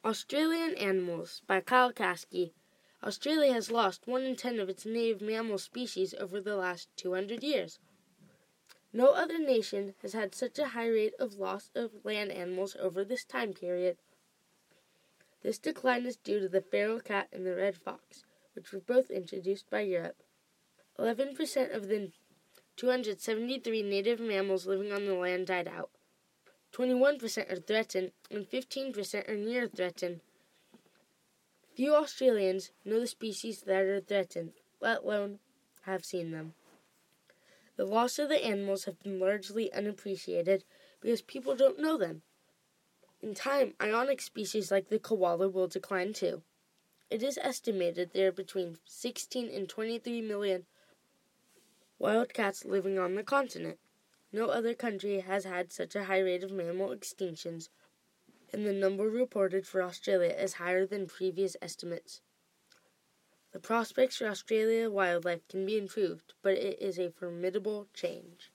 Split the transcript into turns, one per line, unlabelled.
Australian Animals by Kyle Kasky. Australia has lost 1 in 10 of its native mammal species over the last 200 years. No other nation has had such a high rate of loss of land animals over this time period. This decline is due to the feral cat and the red fox, which were both introduced by Europe. 11% of the 273 native mammals living on the land died out. 21% are threatened, and 15% are near threatened. Few Australians know the species that are threatened, let alone have seen them. The loss of the animals have been largely unappreciated because people don't know them. In time, ionic species like the koala will decline too. It is estimated there are between 16 and 23 million wild cats living on the continent. No other country has had such a high rate of mammal extinctions, and the number reported for Australia is higher than previous estimates. The prospects for Australia wildlife can be improved, but it is a formidable change.